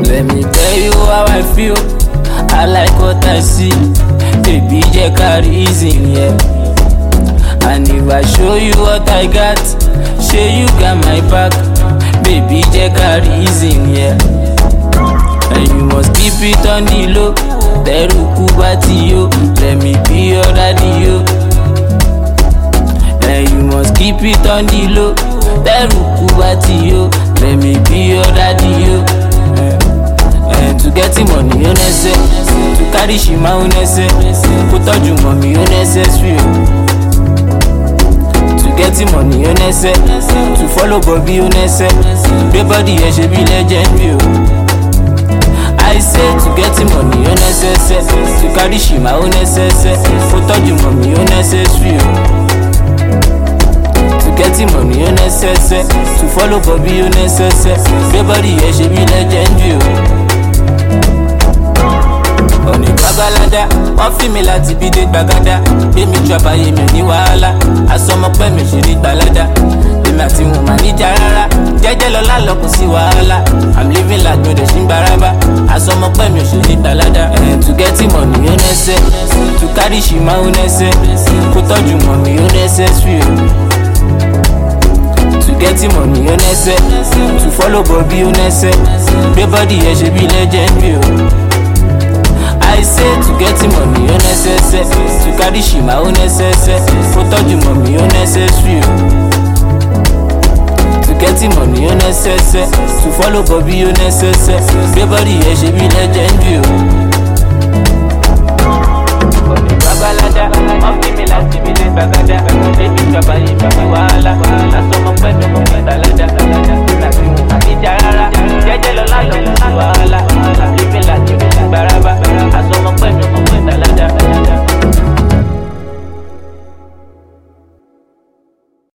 Let me tell you how I feel. I like what I see. Baby, just carry reason, yeah. And if I show you what I got, sure you got my back. Baby, just carry reason, yeah. And you must keep it on the low. Teruku bati yo, let me be your daddy yo. And you must keep it on the low. Teruku bati yo, let me be your daddy yo. And to get money you necessary, to carry shima you necessary, put on your mommy you necessary. To get money you necessary, to follow Bobby you necessary. Everybody here should be legend yo. I say to get money you necessary, to carry shima you necessary, put on your mommy you necessary. To get money you necessary, to follow Bobby you necessary. Everybody here should be legend yo. On est babalada, on fait mes lati bide bagada. Et mi trap aye mi ni wahala. Asomo pe mi shiri balada. Et mi ati mo mani jarara. Jeje lola loko si wahala. I'm living like no de shimbaraba. Asomo pe mi shiri balada. And to get money you necessary, to carry shima you necessary, put on your mommy you necessary. To get money you necessary, to follow Bobby you necessary. Everybody here should be legend yo. I say to get money you necessary, to carry shima you necessary, put on your mommy you necessary. To get money you necessary, to follow Bobby you necessary. Everybody here should be legend yo.